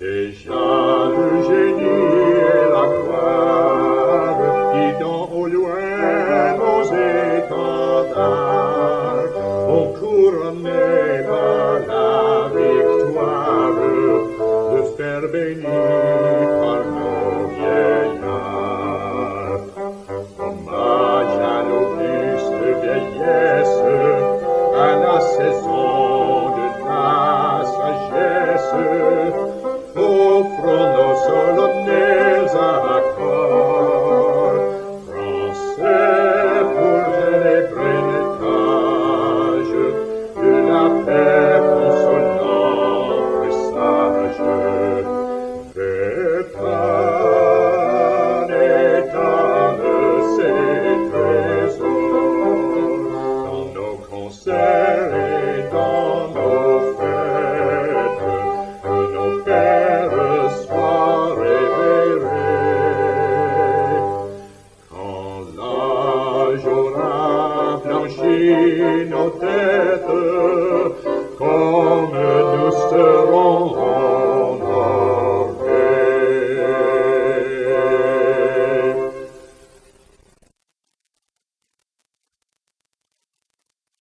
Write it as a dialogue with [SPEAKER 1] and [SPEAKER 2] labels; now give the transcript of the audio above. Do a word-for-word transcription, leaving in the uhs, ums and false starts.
[SPEAKER 1] Déjà le génie et la gloire, guidant au loin nos étendards, ont couronné par la victoire, le fer béni par nos vieillards. Hommage à l'auguste vieillesse, à la saison de ta sagesse, offrons nos solennels accords, Français pour célébrer l'étage de la paix consolante et sage. Fais planer ces trésors dans nos concerts et dans nos fêtes, que nos cœurs soient révérés. Quand l'âge aura blanchi nos têtes,